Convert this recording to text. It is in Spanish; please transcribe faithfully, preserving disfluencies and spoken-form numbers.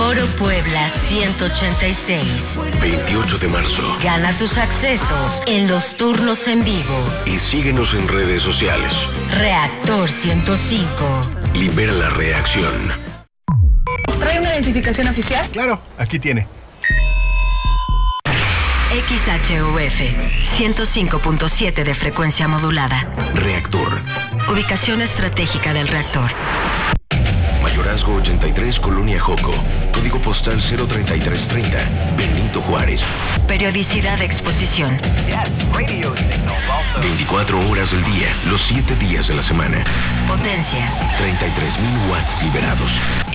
Foro Puebla ciento ochenta y seis. veintiocho de marzo. Gana tus accesos en los turnos en vivo. Y síguenos en redes sociales. Reactor ciento cinco. Libera la reacción. ¿Trae una identificación oficial? Claro, aquí tiene. X H U F ciento cinco punto siete de frecuencia modulada. Reactor. Ubicación estratégica del reactor. Mayorazgo ochenta y tres, Colonia Joco. Código postal cero treinta y tres treinta. Benito Juárez. Periodicidad de exposición. veinticuatro horas del día, los siete días de la semana. Potencia. treinta y tres mil watts liberados.